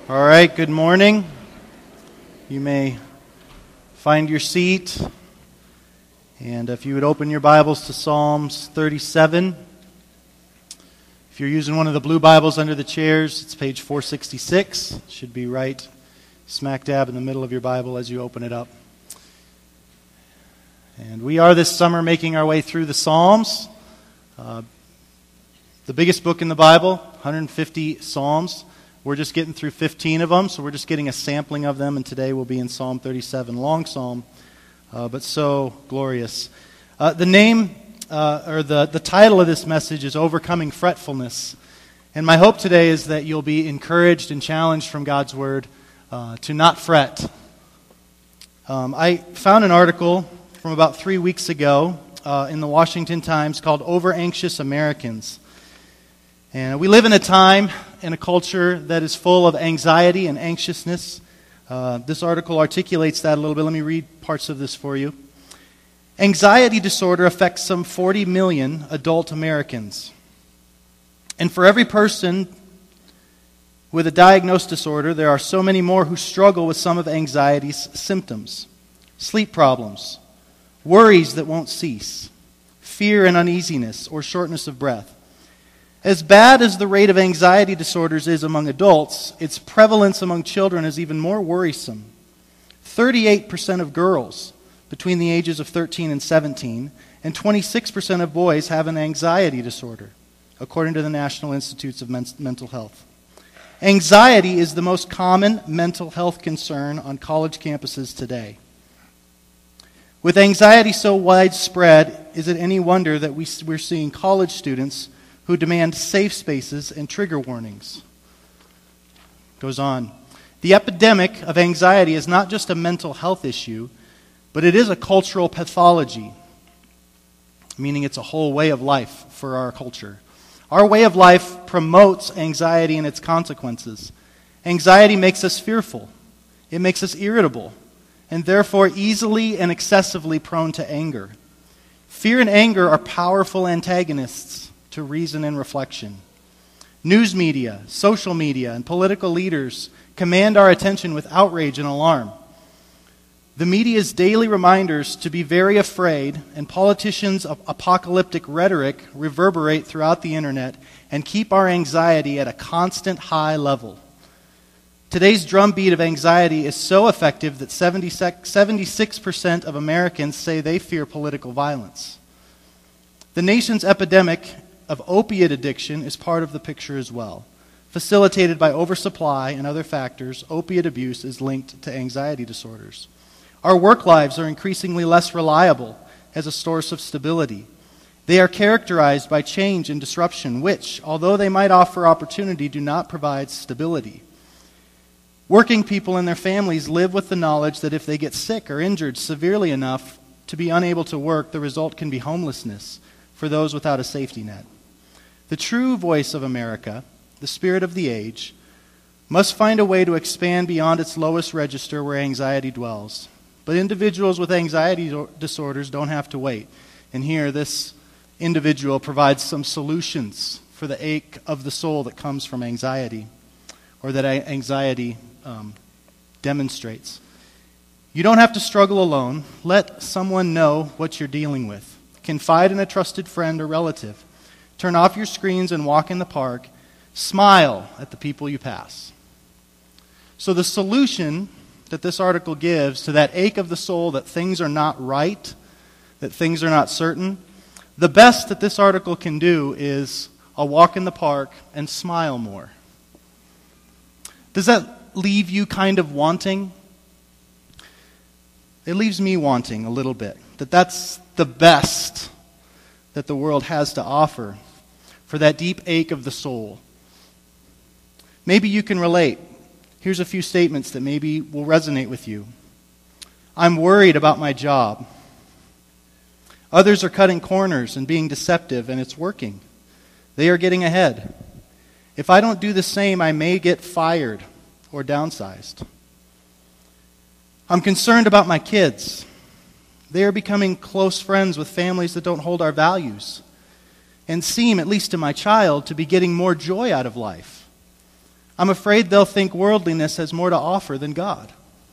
All right, good morning. You may find your seat. And if you would open your Bibles to Psalms 37. If you're using one of the blue Bibles under the chairs, it's page 466. It should be right smack dab in the middle of your Bible as you open it up. And we are this summer making our way through the Psalms. The biggest book in the Bible, 150 Psalms. We're just getting through 15 of them, so we're just getting a sampling of them, and today we'll be in Psalm 37, long psalm, but so glorious. The title of this message is Overcoming Fretfulness, and my hope today is that you'll be encouraged and challenged from God's Word to not fret. I found an article from about 3 weeks ago in the Washington Times called Over-Anxious Americans. And we live in a time, in a culture that is full of anxiety and anxiousness. This article articulates that a little bit. Let me read parts of this for you. Anxiety disorder affects some 40 million adult Americans. And for every person with a diagnosed disorder, there are so many more who struggle with some of anxiety's symptoms. Sleep problems, worries that won't cease, fear and uneasiness, or shortness of breath. As bad as the rate of anxiety disorders is among adults, its prevalence among children is even more worrisome. 38% of girls between the ages of 13 and 17, and 26% of boys have an anxiety disorder, according to the National Institutes of Mental Health. Anxiety is the most common mental health concern on college campuses today. With anxiety so widespread, is it any wonder that we're seeing college students who demand safe spaces and trigger warnings? Goes on. The epidemic of anxiety is not just a mental health issue, but it is a cultural pathology, meaning it's a whole way of life for our culture. Our way of life promotes anxiety and its consequences. Anxiety makes us fearful. It makes us irritable, and therefore easily and excessively prone to anger. Fear and anger are powerful antagonists to reason and reflection. News media, social media, and political leaders command our attention with outrage and alarm. The media's daily reminders to be very afraid and politicians' apocalyptic rhetoric reverberate throughout the internet and keep our anxiety at a constant high level. Today's drumbeat of anxiety is so effective that 76% of Americans say they fear political violence. The nation's epidemic of opiate addiction is part of the picture as well. Facilitated by oversupply and other factors, opiate abuse is linked to anxiety disorders. Our work lives are increasingly less reliable as a source of stability. They are characterized by change and disruption, which, although they might offer opportunity, do not provide stability. Working people and their families live with the knowledge that if they get sick or injured severely enough to be unable to work, the result can be homelessness for those without a safety net. The true voice of America, the spirit of the age, must find a way to expand beyond its lowest register where anxiety dwells. But individuals with anxiety disorders don't have to wait. And here, this individual provides some solutions for the ache of the soul that comes from anxiety, or that anxiety demonstrates. You don't have to struggle alone. Let someone know what you're dealing with. Confide in a trusted friend or relative. Turn off your screens and walk in the park. Smile at the people you pass. So the solution that this article gives to that ache of the soul that things are not right, that things are not certain, the best that this article can do is a walk in the park and smile more. Does that leave you kind of wanting? It leaves me wanting a little bit. That's the best that the world has to offer for that deep ache of the soul. Maybe you can relate. Here's a few statements that maybe will resonate with you. I'm worried about my job. Others are cutting corners and being deceptive, and it's working. They are getting ahead. If I don't do the same, I may get fired or downsized. I'm concerned about my kids. They are becoming close friends with families that don't hold our values and seem, at least to my child, to be getting more joy out of life. I'm afraid they'll think worldliness has more to offer than God.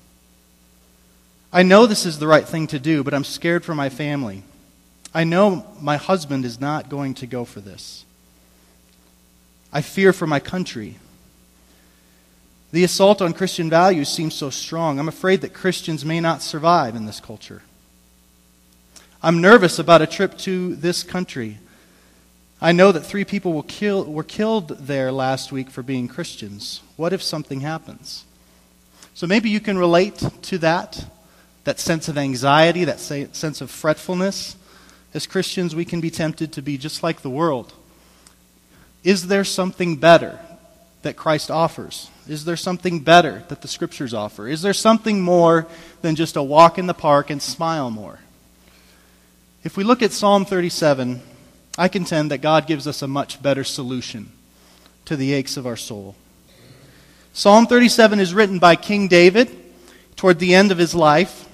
I know this is the right thing to do, but I'm scared for my family. I know my husband is not going to go for this. I fear for my country. The assault on Christian values seems so strong. I'm afraid that Christians may not survive in this culture. I'm nervous about a trip to this country. I know that 3 people were killed there last week for being Christians. What if something happens? So maybe you can relate to that sense of anxiety, that sense of fretfulness. As Christians, we can be tempted to be just like the world. Is there something better that Christ offers? Is there something better that the Scriptures offer? Is there something more than just a walk in the park and smile more? If we look at Psalm 37, I contend that God gives us a much better solution to the aches of our soul. Psalm 37 is written by King David toward the end of his life,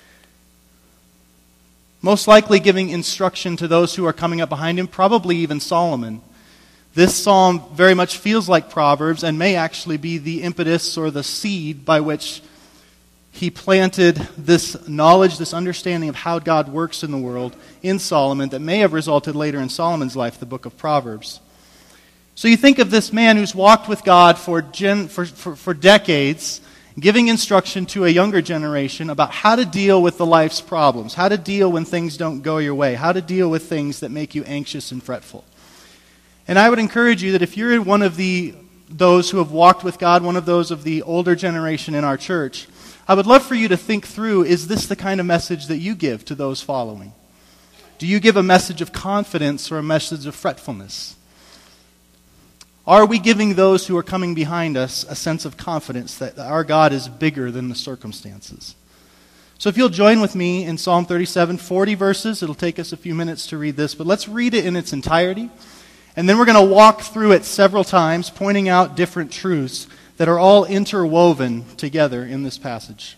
most likely giving instruction to those who are coming up behind him, probably even Solomon. This psalm very much feels like Proverbs and may actually be the impetus or the seed by which he planted this knowledge, this understanding of how God works in the world in Solomon that may have resulted later in Solomon's life, the book of Proverbs. So you think of this man who's walked with God for decades, giving instruction to a younger generation about how to deal with the life's problems, how to deal when things don't go your way, how to deal with things that make you anxious and fretful. And I would encourage you that if you're one of those who have walked with God, one of those of the older generation in our church, I would love for you to think through, is this the kind of message that you give to those following? Do you give a message of confidence or a message of fretfulness? Are we giving those who are coming behind us a sense of confidence that our God is bigger than the circumstances? So if you'll join with me in Psalm 37, 40 verses. It'll take us a few minutes to read this, but let's read it in its entirety. And then we're going to walk through it several times, pointing out different truths that are all interwoven together in this passage.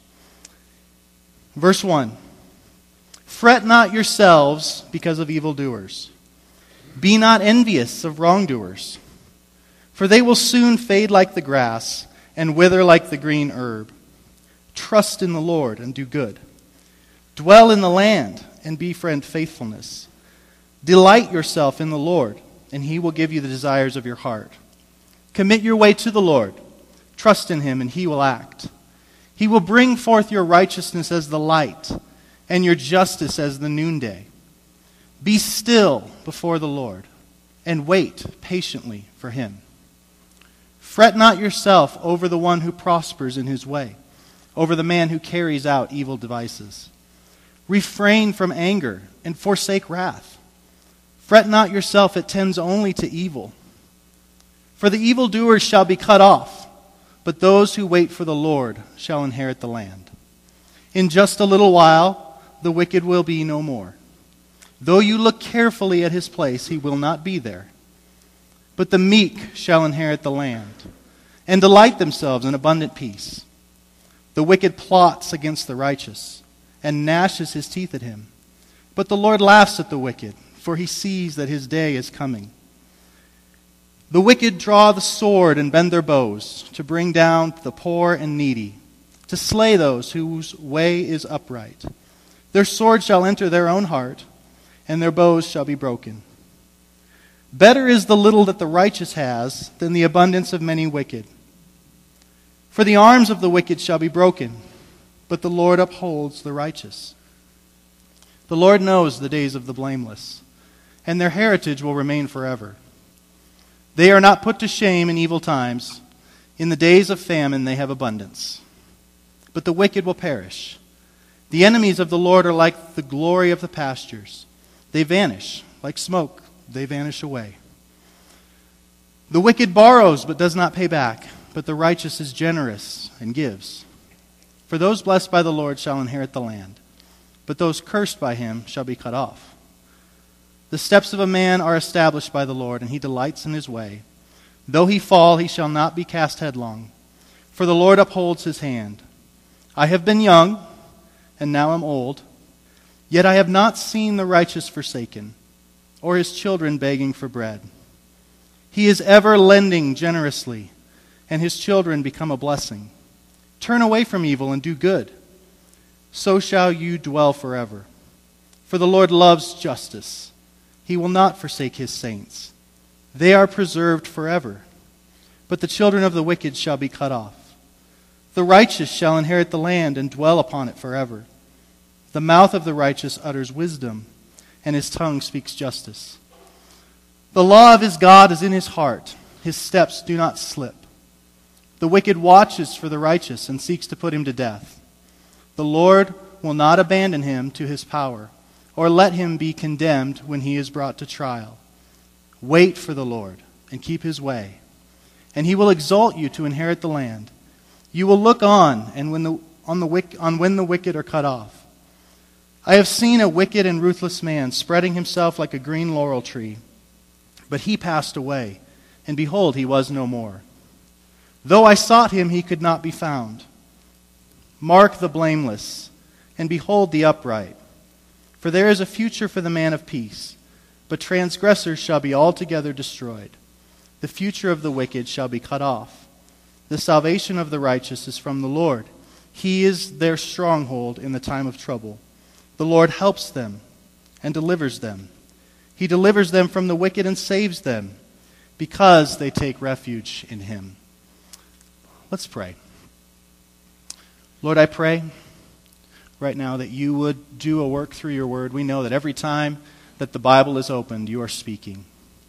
Verse 1. Fret not yourselves because of evildoers. Be not envious of wrongdoers. For they will soon fade like the grass and wither like the green herb. Trust in the Lord and do good. Dwell in the land and befriend faithfulness. Delight yourself in the Lord, and He will give you the desires of your heart. Commit your way to the Lord. Trust in Him, and He will act. He will bring forth your righteousness as the light, and your justice as the noonday. Be still before the Lord, and wait patiently for Him. Fret not yourself over the one who prospers in his way, over the man who carries out evil devices. Refrain from anger and forsake wrath. Fret not yourself, it tends only to evil. For the evildoers shall be cut off, but those who wait for the Lord shall inherit the land. In just a little while, the wicked will be no more. Though you look carefully at his place, he will not be there. But the meek shall inherit the land, and delight themselves in abundant peace. The wicked plots against the righteous, and gnashes his teeth at him. But the Lord laughs at the wicked, for he sees that his day is coming. The wicked draw the sword and bend their bows, to bring down the poor and needy, to slay those whose way is upright. Their sword shall enter their own heart, and their bows shall be broken. Better is the little that the righteous has than the abundance of many wicked. For the arms of the wicked shall be broken, but the Lord upholds the righteous. The Lord knows the days of the blameless, and their heritage will remain forever. They are not put to shame in evil times. In the days of famine they have abundance. But the wicked will perish. The enemies of the Lord are like the glory of the pastures. They vanish like smoke. They vanish away. The wicked borrows but does not pay back, but the righteous is generous and gives. For those blessed by the Lord shall inherit the land, but those cursed by him shall be cut off. The steps of a man are established by the Lord, and he delights in his way. Though he fall, he shall not be cast headlong, for the Lord upholds his hand. I have been young, and now am old, yet I have not seen the righteous forsaken, or his children begging for bread. He is ever lending generously, and his children become a blessing. Turn away from evil and do good. So shall you dwell forever. For the Lord loves justice. He will not forsake his saints. They are preserved forever. But the children of the wicked shall be cut off. The righteous shall inherit the land and dwell upon it forever. The mouth of the righteous utters wisdom, and his tongue speaks justice. The law of his God is in his heart. His steps do not slip. The wicked watches for the righteous and seeks to put him to death. The Lord will not abandon him to his power, or let him be condemned when he is brought to trial. Wait for the Lord and keep his way, and he will exalt you to inherit the land. You will look on and when the wicked are cut off. I have seen a wicked and ruthless man spreading himself like a green laurel tree, but he passed away, and behold, he was no more. Though I sought him, he could not be found. Mark the blameless, and behold the upright. For there is a future for the man of peace, but transgressors shall be altogether destroyed. The future of the wicked shall be cut off. The salvation of the righteous is from the Lord. He is their stronghold in the time of trouble. The Lord helps them and delivers them. He delivers them from the wicked and saves them, because they take refuge in him. Let's pray. Lord, I pray right now that you would do a work through your word. We know that every time that the Bible is opened, you are speaking.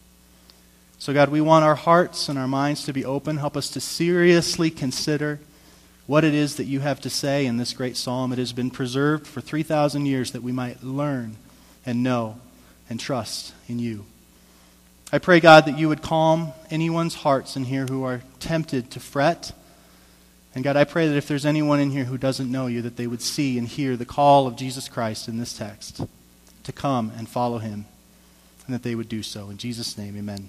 So God, we want our hearts and our minds to be open. Help us to seriously consider what it is that you have to say in this great psalm. It has been preserved for 3,000 years that we might learn and know and trust in you. I pray, God, that you would calm anyone's hearts in here who are tempted to fret. And God, I pray that if there's anyone in here who doesn't know you, that they would see and hear the call of Jesus Christ in this text to come and follow him, and that they would do so. In Jesus' name, amen.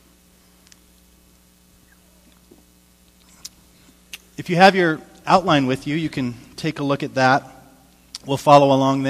If you have your outline with you, you can take a look at that. We'll follow along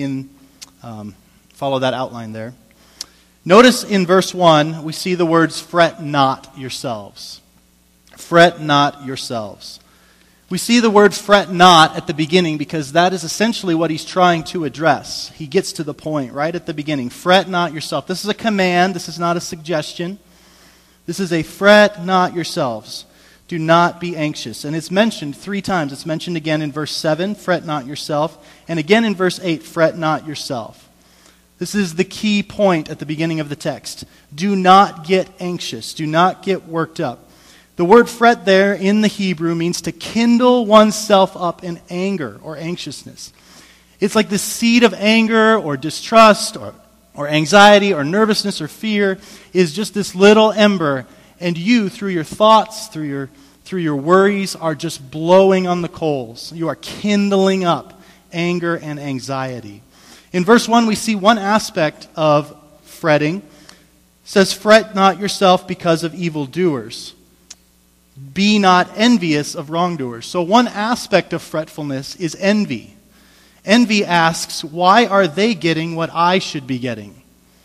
follow that outline there. Notice in verse 1, we see the words, fret not yourselves. Fret not yourselves. We see the word fret not at the beginning because that is essentially what he's trying to address. He gets to the point right at the beginning. Fret not yourself. This is a command. This is not a suggestion. This is a fret not yourselves. Do not be anxious. And it's mentioned 3 times. It's mentioned again in verse 7, fret not yourself. And again in verse 8, fret not yourself. This is the key point at the beginning of the text. Do not get anxious. Do not get worked up. The word fret there in the Hebrew means to kindle oneself up in anger or anxiousness. It's like the seed of anger or distrust or anxiety or nervousness or fear is just this little ember, and you, through your thoughts, through your worries, are just blowing on the coals. You are kindling up anger and anxiety. In verse 1, we see one aspect of fretting. It says, fret not yourself because of evildoers. Be not envious of wrongdoers. So one aspect of fretfulness is envy. Envy asks, why are they getting what I should be getting?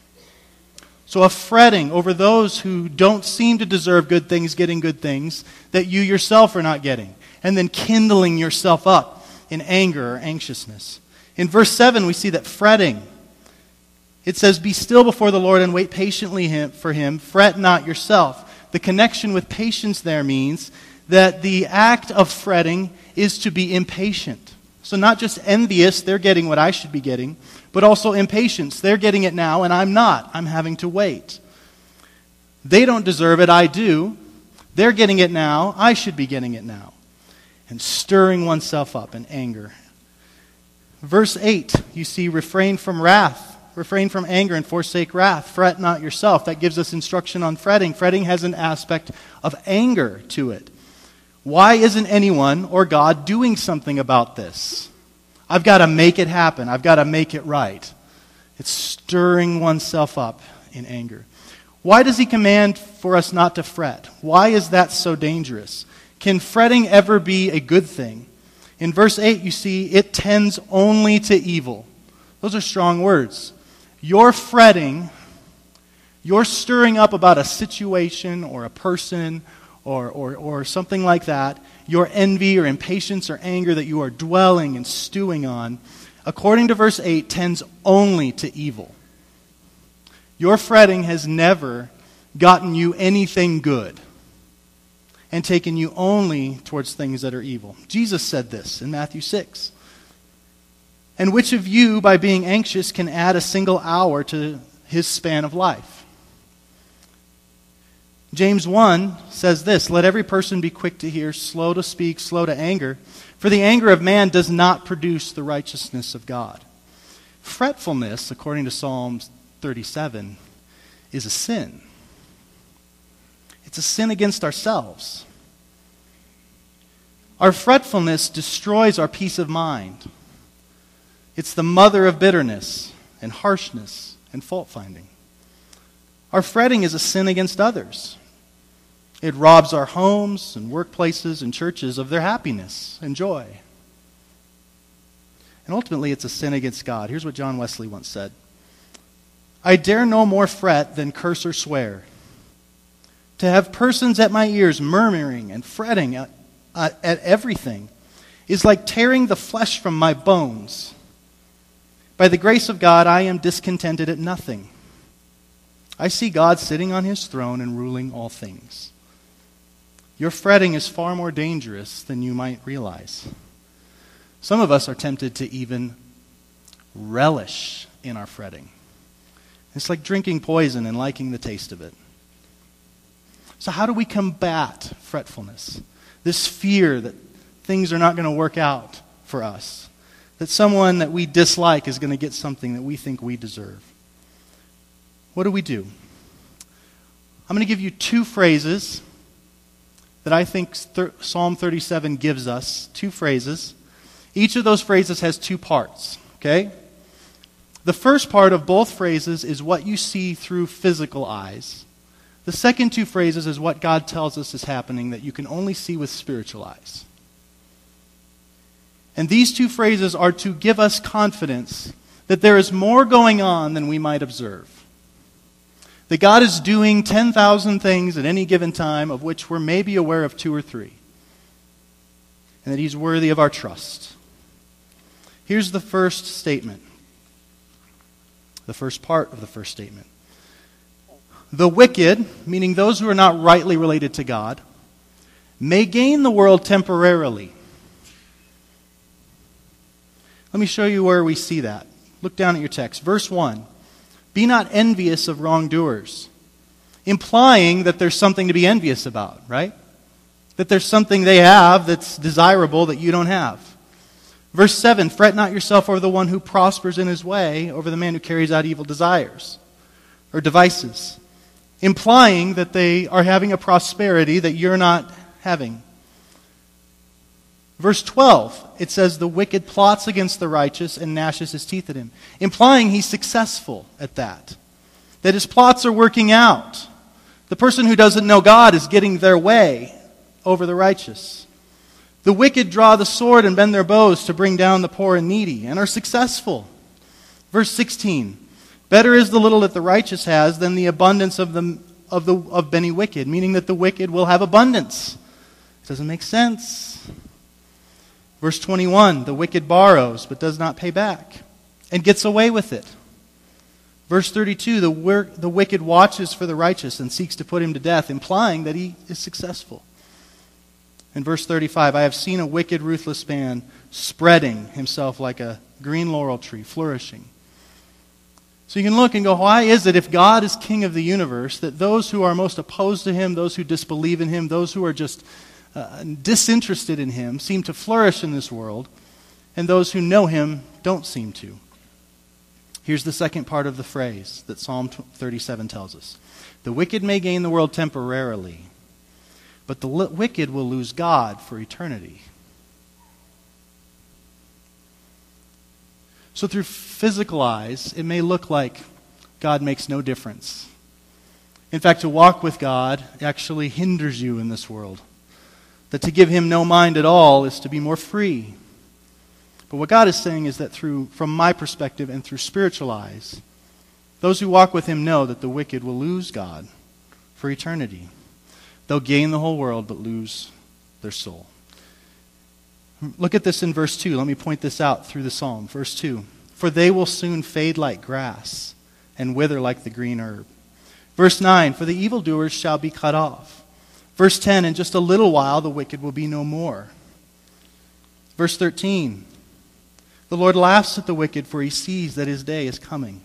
So a fretting over those who don't seem to deserve good things getting good things that you yourself are not getting. And then kindling yourself up in anger or anxiousness. In verse 7, we see that fretting, it says, be still before the Lord and wait patiently for him. Fret not yourself. The connection with patience there means that the act of fretting is to be impatient. So not just envious, they're getting what I should be getting, but also impatience. They're getting it now and I'm not. I'm having to wait. They don't deserve it, I do. They're getting it now, I should be getting it now. And stirring oneself up in anger. Verse 8, you see, refrain from wrath. Refrain from anger and forsake wrath. Fret not yourself. That gives us instruction on fretting. Fretting has an aspect of anger to it. Why isn't anyone or God doing something about this? I've got to make it happen. I've got to make it right. It's stirring oneself up in anger. Why does he command for us not to fret? Why is that so dangerous? Can fretting ever be a good thing? In verse 8, you see, it tends only to evil. Those are strong words. You're fretting, you're stirring up about a situation or a person or something like that, your envy or impatience or anger that you are dwelling and stewing on, according to verse 8, tends only to evil. Your fretting has never gotten you anything good and taken you only towards things that are evil. Jesus said this in Matthew 6. And which of you, by being anxious, can add a single hour to his span of life? James 1 says this, let every person be quick to hear, slow to speak, slow to anger, for the anger of man does not produce the righteousness of God. Fretfulness, according to Psalm 37, is a sin. It's a sin against ourselves. Our fretfulness destroys our peace of mind. It's the mother of bitterness and harshness and fault-finding. Our fretting is a sin against others. It robs our homes and workplaces and churches of their happiness and joy. And ultimately, it's a sin against God. Here's what John Wesley once said. I dare no more fret than curse or swear. To have persons at my ears murmuring and fretting at everything is like tearing the flesh from my bones. By the grace of God, I am discontented at nothing. I see God sitting on his throne and ruling all things. Your fretting is far more dangerous than you might realize. Some of us are tempted to even relish in our fretting. It's like drinking poison and liking the taste of it. So how do we combat fretfulness? This fear that things are not going to work out for us. That someone that we dislike is going to get something that we think we deserve. What do we do? I'm going to give you two phrases that I think Psalm 37 gives us. Two phrases. Each of those phrases has two parts. Okay? The first part of both phrases is what you see through physical eyes. The second two phrases is what God tells us is happening that you can only see with spiritual eyes. And these two phrases are to give us confidence that there is more going on than we might observe. That God is doing 10,000 things at any given time, of which we're maybe aware of 2 or 3. And that he's worthy of our trust. Here's the first statement. The first part of the first statement. The wicked, meaning those who are not rightly related to God, may gain the world temporarily. Let me show you where we see that. Look down at your text. Verse 1. Be not envious of wrongdoers. Implying that there's something to be envious about, right? That there's something they have that's desirable that you don't have. Verse 7. Fret not yourself over the one who prospers in his way, over the man who carries out evil desires or devices. Implying that they are having a prosperity that you're not having. Verse 12, it says, the wicked plots against the righteous and gnashes his teeth at him. Implying he's successful at that. That his plots are working out. The person who doesn't know God is getting their way over the righteous. The wicked draw the sword and bend their bows to bring down the poor and needy and are successful. Verse 16, better is the little that the righteous has than the abundance of many wicked, meaning that the wicked will have abundance. It doesn't make sense. Verse 21, the wicked borrows but does not pay back and gets away with it. Verse 32, the wicked watches for the righteous and seeks to put him to death, implying that he is successful. In verse 35, I have seen a wicked, ruthless man spreading himself like a green laurel tree, flourishing. So you can look and go, why is it if God is king of the universe that those who are most opposed to him, those who disbelieve in him, those who are just disinterested in him seem to flourish in this world, and those who know him don't seem to? Here's the second part of the phrase that Psalm 37 tells us. The wicked may gain the world temporarily, but the wicked will lose God for eternity. So through physical eyes, it may look like God makes no difference. In fact, to walk with God actually hinders you in this world. That to give him no mind at all is to be more free. But what God is saying is that from my perspective and through spiritual eyes, those who walk with him know that the wicked will lose God for eternity. They'll gain the whole world but lose their soul. Look at this in verse 2. Let me point this out through the psalm. Verse 2. For they will soon fade like grass and wither like the green herb. Verse 9. For the evildoers shall be cut off. Verse 10. In just a little while the wicked will be no more. Verse 13. The Lord laughs at the wicked, for he sees that his day is coming.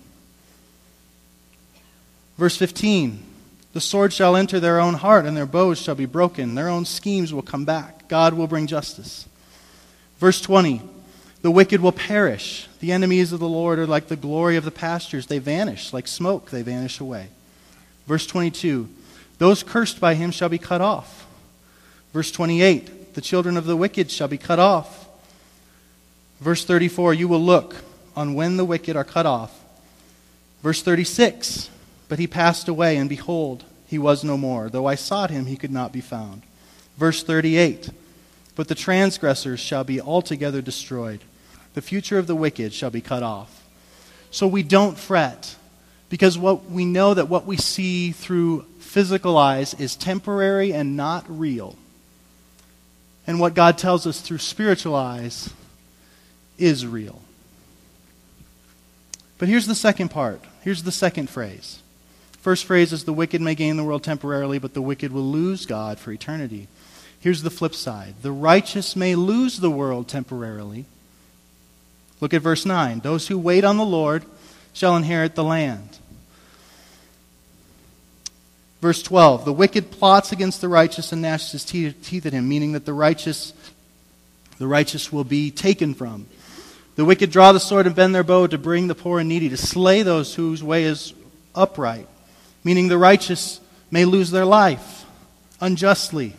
Verse 15. The sword shall enter their own heart, and their bows shall be broken. Their own schemes will come back. God will bring justice. Verse 20. The wicked will perish. The enemies of the Lord are like the glory of the pastures. They vanish. Like smoke, they vanish away. Verse 22. Those cursed by him shall be cut off. Verse 28. The children of the wicked shall be cut off. Verse 34. You will look on when the wicked are cut off. Verse 36. But he passed away, and behold, he was no more. Though I sought him, he could not be found. Verse 38. But the transgressors shall be altogether destroyed. The future of the wicked shall be cut off. So we don't fret, because we know that what we see through physical eyes is temporary and not real. And what God tells us through spiritual eyes is real. But here's the second part. Here's the second phrase. First phrase is the wicked may gain the world temporarily, but the wicked will lose God for eternity. Here's the flip side. The righteous may lose the world temporarily. Look at verse 9. Those who wait on the Lord shall inherit the land. Verse 12. The wicked plots against the righteous and gnashes his teeth at him, meaning that the righteous will be taken from. The wicked draw the sword and bend their bow to bring the poor and needy, to slay those whose way is upright. Meaning the righteous may lose their life unjustly.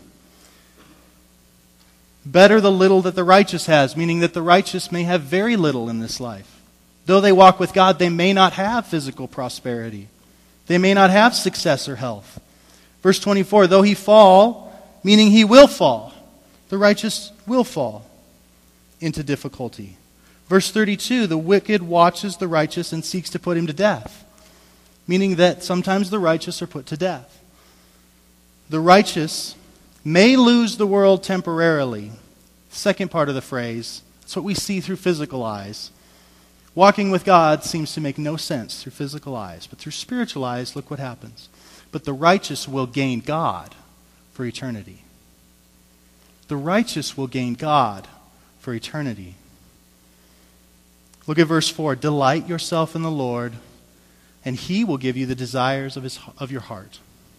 Better the little that the righteous has, meaning that the righteous may have very little in this life. Though they walk with God, they may not have physical prosperity. They may not have success or health. Verse 24, though he fall, meaning he will fall. The righteous will fall into difficulty. Verse 32, the wicked watches the righteous and seeks to put him to death. Meaning that sometimes the righteous are put to death. The righteous may lose the world temporarily. Second part of the phrase, that's what we see through physical eyes. Walking with God seems to make no sense through physical eyes. But through spiritual eyes, look what happens. But the righteous will gain God for eternity. The righteous will gain God for eternity. Look at verse 4. Delight yourself in the Lord, and he will give you the desires of your heart.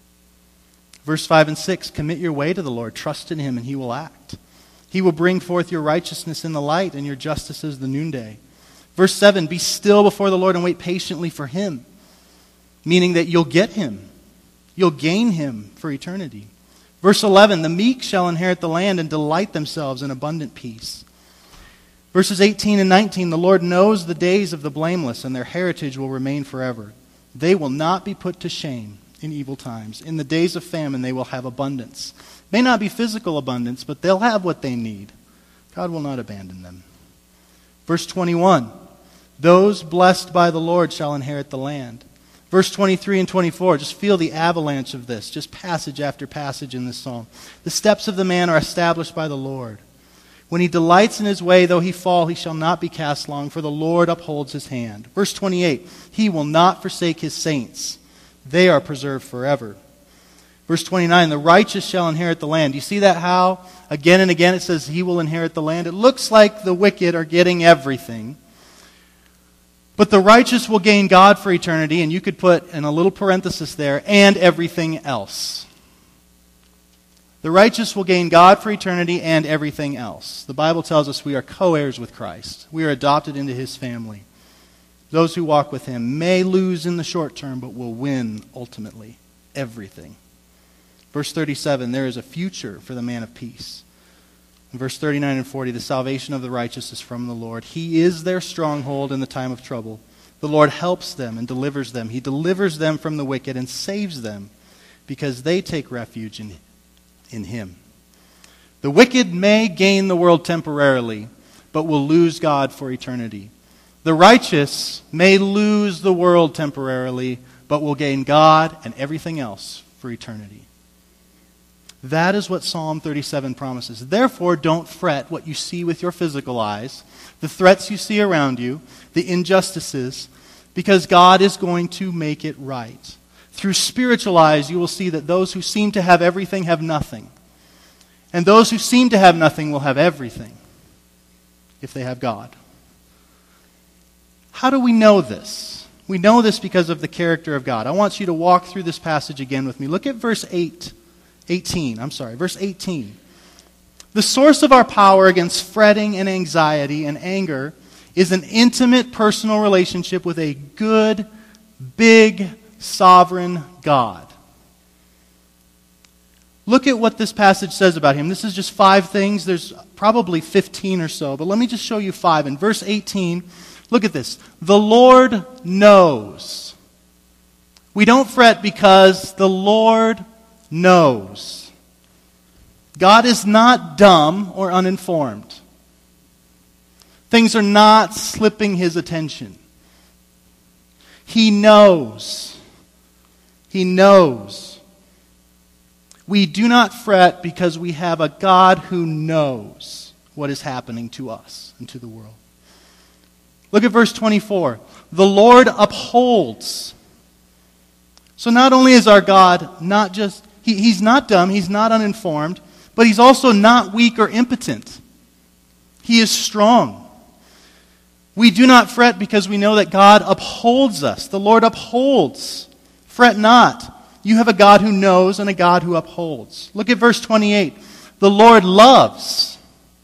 Verse 5 and 6, commit your way to the Lord, trust in him, and he will act. He will bring forth your righteousness in the light, and your justice as the noonday. Verse 7, be still before the Lord and wait patiently for him, meaning that you'll get him. You'll gain him for eternity. Verse 11, the meek shall inherit the land and delight themselves in abundant peace. Verses 18 and 19, the Lord knows the days of the blameless, and their heritage will remain forever. They will not be put to shame in evil times. In the days of famine they will have abundance. May not be physical abundance, but they'll have what they need. God will not abandon them. Verse 21, those blessed by the Lord shall inherit the land. Verse 23 and 24, just feel the avalanche of this, just passage after passage in this psalm. The steps of the man are established by the Lord. When he delights in his way, though he fall, he shall not be cast long, for the Lord upholds his hand. Verse 28, he will not forsake his saints. They are preserved forever. Verse 29, the righteous shall inherit the land. Do you see that how? Again and again it says he will inherit the land. It looks like the wicked are getting everything. But the righteous will gain God for eternity, and you could put in a little parenthesis there, and everything else. The righteous will gain God for eternity and everything else. The Bible tells us we are co-heirs with Christ. We are adopted into his family. Those who walk with him may lose in the short term, but will win ultimately everything. Verse 37, there is a future for the man of peace. In verse 39 and 40, the salvation of the righteous is from the Lord. He is their stronghold in the time of trouble. The Lord helps them and delivers them. He delivers them from the wicked and saves them because they take refuge in him. The wicked may gain the world temporarily, but will lose God for eternity. The righteous may lose the world temporarily, but will gain God and everything else for eternity. That is what Psalm 37 promises. Therefore, don't fret what you see with your physical eyes, the threats you see around you, the injustices, because God is going to make it right. Through spiritual eyes, you will see that those who seem to have everything have nothing. And those who seem to have nothing will have everything if they have God. How do we know this? We know this because of the character of God. I want you to walk through this passage again with me. Look at verse 18. Verse 18. The source of our power against fretting and anxiety and anger is an intimate personal relationship with a good, big, sovereign God. Look at what this passage says about him. This is just 5 things. There's probably 15 or so, but let me just show you 5. In verse 18, look at this. The Lord knows. We don't fret because the Lord knows. God is not dumb or uninformed. Things are not slipping his attention. He knows. He knows. We do not fret because we have a God who knows what is happening to us and to the world. Look at verse 24. The Lord upholds. So not only is our God not just, he's not dumb, he's not uninformed, but he's also not weak or impotent. He is strong. We do not fret because we know that God upholds us. The Lord upholds. Fret not. You have a God who knows and a God who upholds. Look at verse 28. The Lord loves.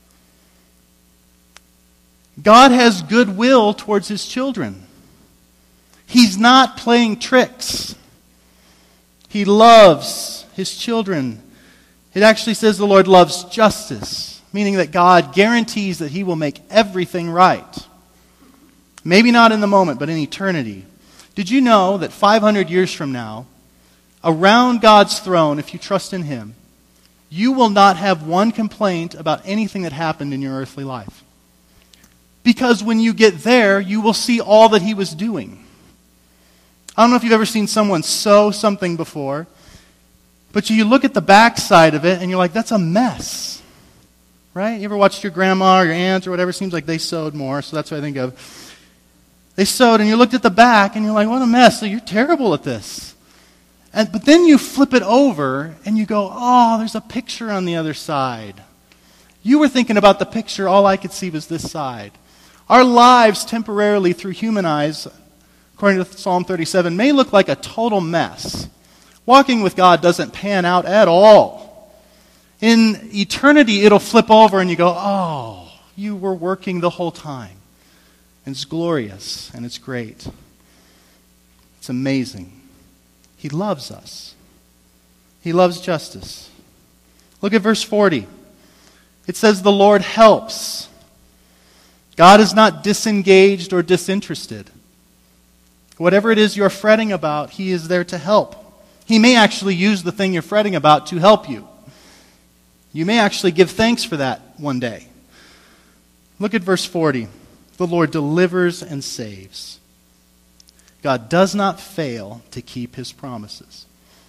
God has goodwill towards his children. He's not playing tricks. He loves his children. It actually says the Lord loves justice, meaning that God guarantees that he will make everything right. Maybe not in the moment, but in eternity. Did you know that 500 years from now, around God's throne, if you trust in him, you will not have one complaint about anything that happened in your earthly life? Because when you get there, you will see all that he was doing. I don't know if you've ever seen someone sew something before, but you look at the back side of it and you're like, that's a mess. Right? You ever watched your grandma or your aunt or whatever? It seems like they sewed more, so that's what I think of. They sewed and you looked at the back and you're like, what a mess. So you're terrible at this. But then you flip it over and you go, oh, there's a picture on the other side. You were thinking about the picture, all I could see was this side. Our lives temporarily through human eyes, according to Psalm 37, may look like a total mess. Walking with God doesn't pan out at all. In eternity, it'll flip over and you go, oh, you were working the whole time. And it's glorious and it's great. It's amazing. He loves us. He loves justice. Look at verse 40. It says the Lord helps. God is not disengaged or disinterested. Whatever it is you're fretting about, he is there to help. He may actually use the thing you're fretting about to help you. You may actually give thanks for that one day. Look at verse 40. The Lord delivers and saves. God does not fail to keep his promises.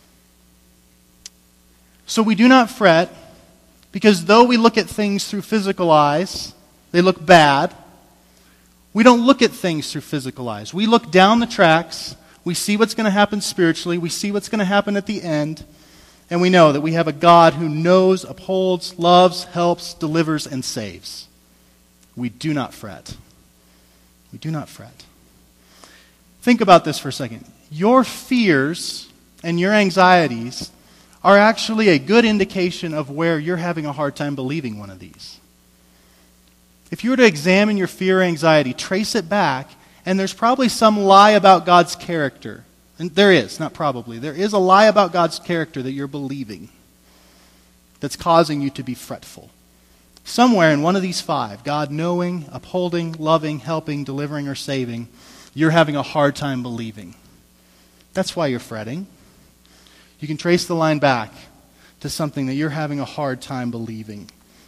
So we do not fret because though we look at things through physical eyes, they look bad. We don't look at things through physical eyes. We look down the tracks. We see what's going to happen spiritually. We see what's going to happen at the end. And we know that we have a God who knows, upholds, loves, helps, delivers, and saves. We do not fret. We do not fret. Think about this for a second. Your fears and your anxieties are actually a good indication of where you're having a hard time believing one of these. If you were to examine your fear or anxiety, trace it back, and there's probably some lie about God's character. And there is, not probably. There is a lie about God's character that you're believing that's causing you to be fretful. Somewhere in one of these 5, God knowing, upholding, loving, helping, delivering, or saving, you're having a hard time believing. That's why you're fretting. You can trace the line back to something that you're having a hard time believing.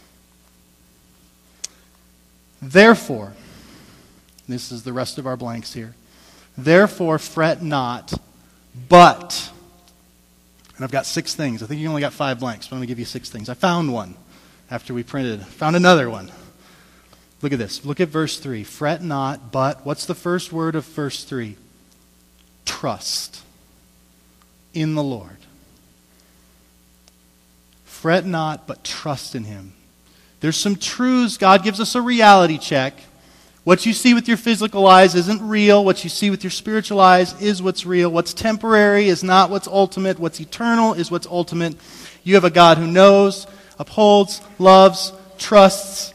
Therefore, this is the rest of our blanks here. Therefore, fret not, but And I've got 6 things. I think you only got 5 blanks, but I'm going to give you 6 things. I found one after we printed. Found another one. Look at this. Look at verse 3. Fret not, but, what's the first word of verse 3? Trust in the Lord. Fret not, but trust in Him. There's some truths. God gives us a reality check. What you see with your physical eyes isn't real. What you see with your spiritual eyes is what's real. What's temporary is not what's ultimate. What's eternal is what's ultimate. You have a God who knows, upholds, loves, trusts,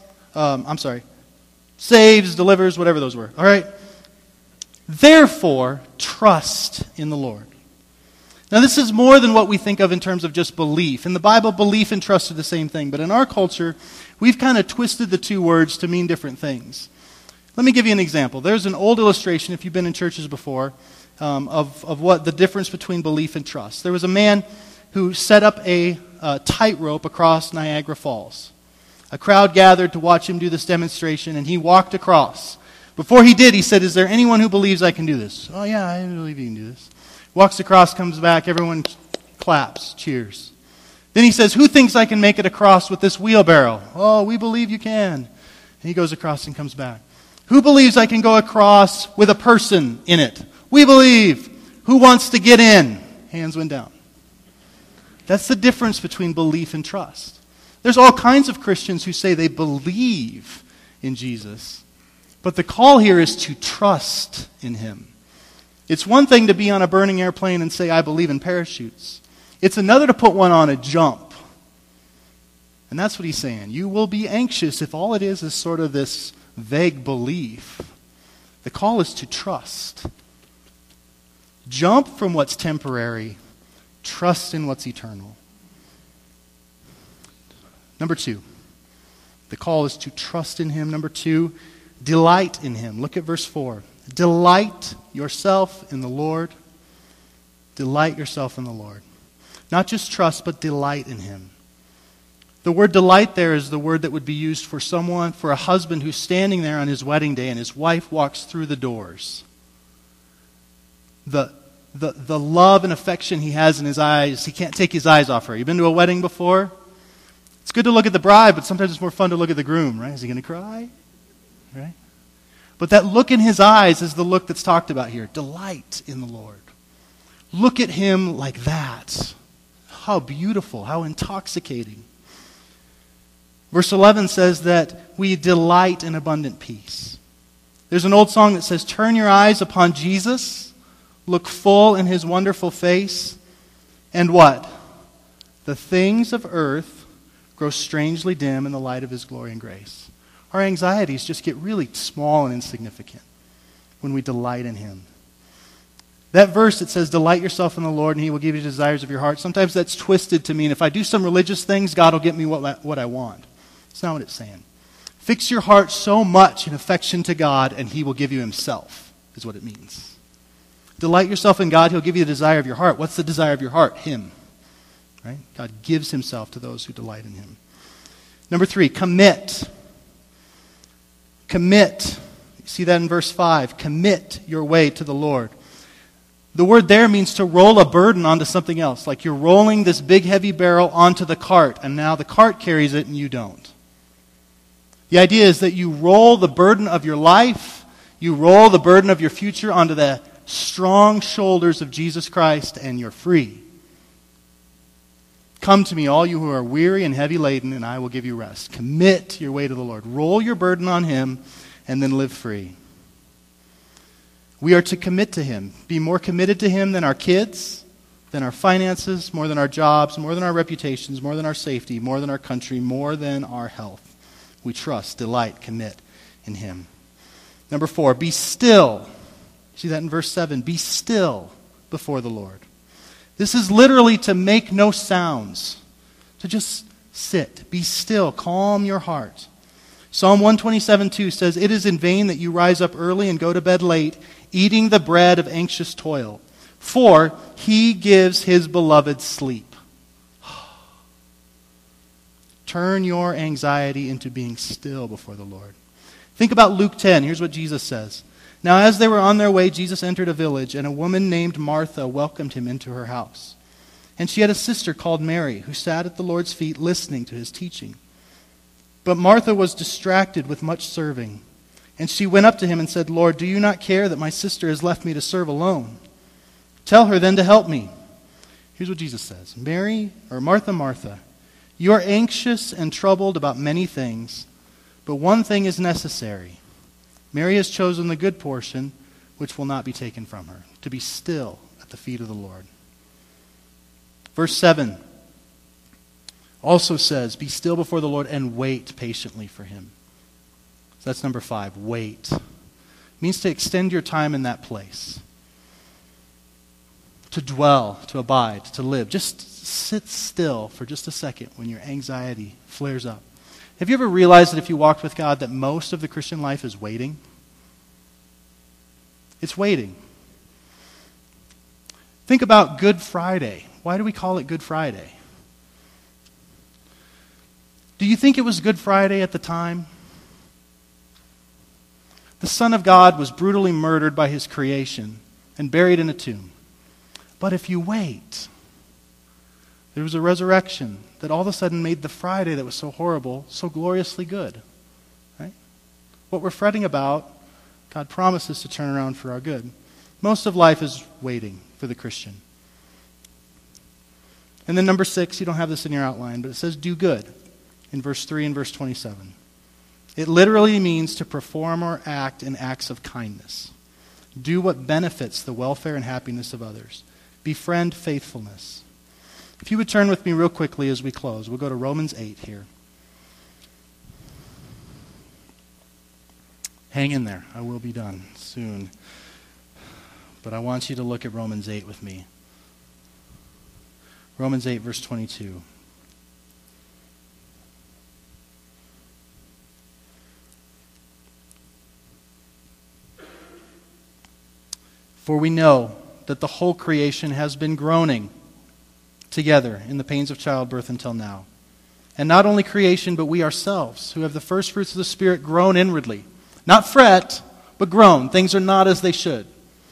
saves, delivers, whatever those were. All right? Therefore, trust in the Lord. Now, this is more than what we think of in terms of just belief. In the Bible, belief and trust are the same thing. But in our culture, we've kind of twisted the two words to mean different things. Let me give you an example. There's an old illustration, if you've been in churches before, of what the difference between belief and trust. There was a man who set up a tightrope across Niagara Falls. A crowd gathered to watch him do this demonstration, and he walked across. Before he did, he said, "Is there anyone who believes I can do this?" "Oh, yeah, I believe you can do this." Walks across, comes back, everyone claps, cheers. Then he says, "Who thinks I can make it across with this wheelbarrow?" "Oh, we believe you can." And he goes across and comes back. "Who believes I can go across with a person in it?" "We believe." "Who wants to get in?" Hands went down. That's the difference between belief and trust. There's all kinds of Christians who say they believe in Jesus, but the call here is to trust in Him. It's one thing to be on a burning airplane and say, "I believe in parachutes." It's another to put one on a jump. And that's what he's saying. You will be anxious if all it is sort of this vague belief. The call is to trust. Jump from what's temporary. Trust in what's eternal. Number 2, the call is to trust in Him. Number 2, delight in Him. Look at verse 4. Delight yourself in the Lord. Delight yourself in the Lord. Not just trust, but delight in Him. The word delight there is the word that would be used for someone, for a husband who's standing there on his wedding day and his wife walks through the doors. The love and affection he has in his eyes, he can't take his eyes off her. You been to a wedding before? It's good to look at the bride, but sometimes it's more fun to look at the groom, right? Is he going to cry? Right? But that look in his eyes is the look that's talked about here. Delight in the Lord. Look at Him like that. How beautiful, how intoxicating. Verse 11 says that we delight in abundant peace. There's an old song that says, "Turn your eyes upon Jesus, look full in His wonderful face, and what? The things of earth grow strangely dim in the light of His glory and grace." Our anxieties just get really small and insignificant when we delight in Him. That verse that says, "Delight yourself in the Lord, and He will give you the desires of your heart," sometimes that's twisted to mean if I do some religious things, God will get me what I want. It's not what it's saying. Fix your heart so much in affection to God, and He will give you Himself, is what it means. Delight yourself in God, He'll give you the desire of your heart. What's the desire of your heart? Him. Right? God gives Himself to those who delight in Him. Number 3, commit. Commit. You see that in verse 5. Commit your way to the Lord. The word there means to roll a burden onto something else. Like you're rolling this big heavy barrel onto the cart, and now the cart carries it and you don't. The idea is that you roll the burden of your life, you roll the burden of your future onto the strong shoulders of Jesus Christ, and you're free. "Come to me, all you who are weary and heavy laden, and I will give you rest." Commit your way to the Lord. Roll your burden on Him, and then live free. We are to commit to Him. Be more committed to Him than our kids, than our finances, more than our jobs, more than our reputations, more than our safety, more than our country, more than our health. We trust, delight, commit in Him. Number 4, be still. See that in verse 7. Be still before the Lord. This is literally to make no sounds, to just sit, be still, calm your heart. Psalm 127:2 says, "It is in vain that you rise up early and go to bed late, eating the bread of anxious toil, for He gives His beloved sleep." Turn your anxiety into being still before the Lord. Think about Luke 10. Here's what Jesus says. "Now as they were on their way, Jesus entered a village, and a woman named Martha welcomed Him into her house. And she had a sister called Mary, who sat at the Lord's feet listening to his teaching. But Martha was distracted with much serving. And she went up to him and said, Lord, do you not care that my sister has left me to serve alone? Tell her then to help me. Here's what Jesus says. Martha, Martha, you are anxious and troubled about many things, but one thing is necessary. Mary has chosen the good portion, which will not be taken from her, to be still at the feet of the Lord. Verse 7 also says, be still before the Lord and wait patiently for him. So that's number 5, wait. It means to extend your time in that place. To dwell, to abide, to live. Just sit still for just a second when your anxiety flares up. Have you ever realized that if you walked with God that most of the Christian life is waiting? It's waiting. Think about Good Friday. Why do we call it Good Friday? Do you think it was Good Friday at the time? The Son of God was brutally murdered by his creation and buried in a tomb. But if you wait, there was a resurrection that all of a sudden made the Friday that was so horrible so gloriously good. Right? What we're fretting about, God promises to turn around for our good. Most of life is waiting for the Christian. And then number 6, you don't have this in your outline, but it says do good in verse 3 and verse 27. It literally means to perform or act in acts of kindness. Do what benefits the welfare and happiness of others. Befriend faithfulness. If you would turn with me real quickly as we close, we'll go to Romans 8 here. Hang in there. I will be done soon. But I want you to look at Romans 8 with me. Romans 8, verse 22. For we know that the whole creation has been groaning together in the pains of childbirth until now. And not only creation, but we ourselves, who have the first fruits of the Spirit, groan inwardly. Not fret, but groan. Things are not as they should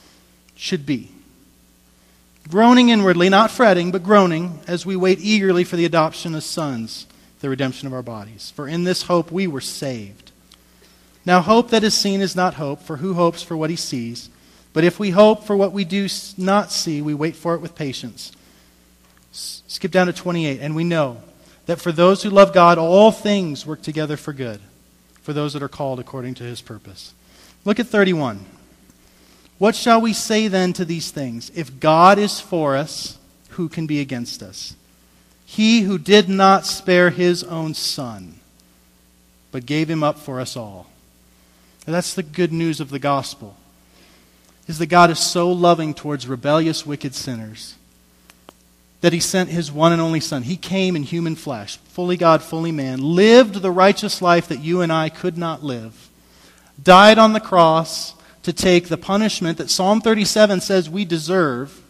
be. Groaning inwardly, not fretting, but groaning, as we wait eagerly for the adoption as sons, the redemption of our bodies. For in this hope we were saved. Now hope that is seen is not hope, for who hopes for what he sees? But if we hope for what we do not see, we wait for it with patience. Skip down to 28. And we know that for those who love God, all things work together for good, for those that are called according to his purpose. Look at 31. What shall we say then to these things? If God is for us, who can be against us? He who did not spare his own Son, but gave him up for us all. And that's the good news of the gospel. Is that God is so loving towards rebellious, wicked sinners that he sent his one and only Son. He came in human flesh, fully God, fully man, lived the righteous life that you and I could not live, died on the cross to take the punishment that Psalm 37 says we deserve,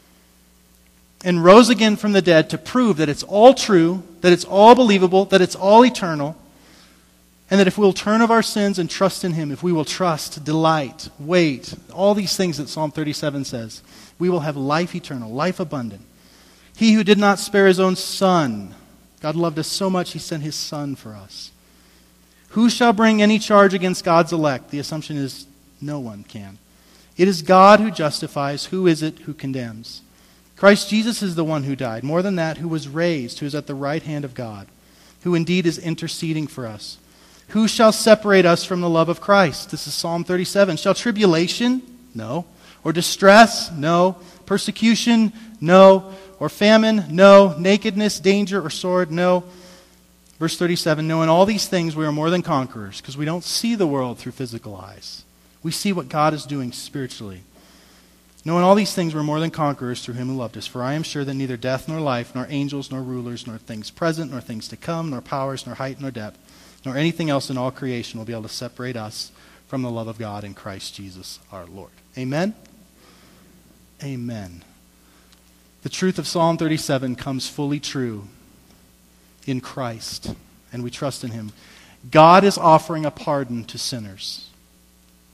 and rose again from the dead to prove that it's all true, that it's all believable, that it's all eternal, and that if we'll turn of our sins and trust in him, if we will trust, delight, wait, all these things that Psalm 37 says, we will have life eternal, life abundant. He who did not spare his own Son, God loved us so much he sent his Son for us. Who shall bring any charge against God's elect? The assumption is no one can. It is God who justifies. Who is it who condemns? Christ Jesus is the one who died. More than that, who was raised, who is at the right hand of God, who indeed is interceding for us. Who shall separate us from the love of Christ? This is Psalm 37. Shall tribulation? No. Or distress? No. Persecution? No. Or famine? No. Nakedness, danger, or sword? No. Verse 37, no, in all these things we are more than conquerors, because we don't see the world through physical eyes. We see what God is doing spiritually. No, in all these things we're more than conquerors through him who loved us. For I am sure that neither death nor life, nor angels, nor rulers, nor things present, nor things to come, nor powers, nor height, nor depth, nor anything else in all creation will be able to separate us from the love of God in Christ Jesus our Lord. Amen? Amen. The truth of Psalm 37 comes fully true in Christ, and we trust in him. God is offering a pardon to sinners.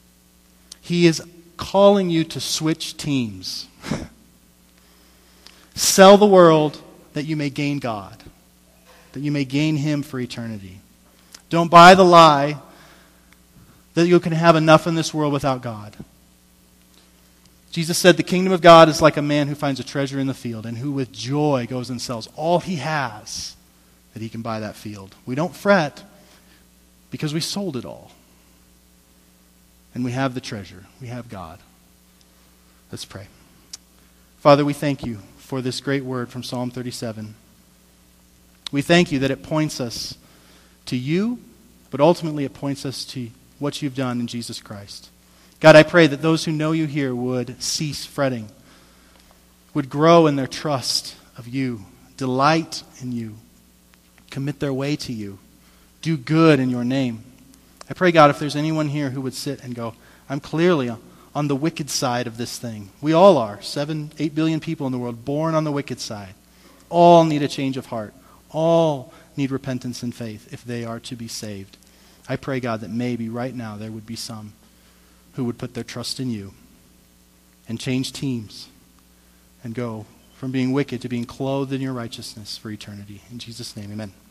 He is calling you to switch teams. Sell the world that you may gain God, that you may gain Him for eternity. Don't buy the lie that you can have enough in this world without God. Jesus said the kingdom of God is like a man who finds a treasure in the field and who with joy goes and sells all he has that he can buy that field. We don't fret because we sold it all. And we have the treasure. We have God. Let's pray. Father, we thank you for this great word from Psalm 37. We thank you that it points us to you, but ultimately it points us to what you've done in Jesus Christ. God, I pray that those who know you here would cease fretting, would grow in their trust of you, delight in you, commit their way to you, do good in your name. I pray, God, if there's anyone here who would sit and go, I'm clearly on the wicked side of this thing. We all are. 8 billion people in the world born on the wicked side. All need a change of heart. All need repentance and faith if they are to be saved. I pray, God, that maybe right now there would be some who would put their trust in you and change teams and go from being wicked to being clothed in your righteousness for eternity. In Jesus' name, amen.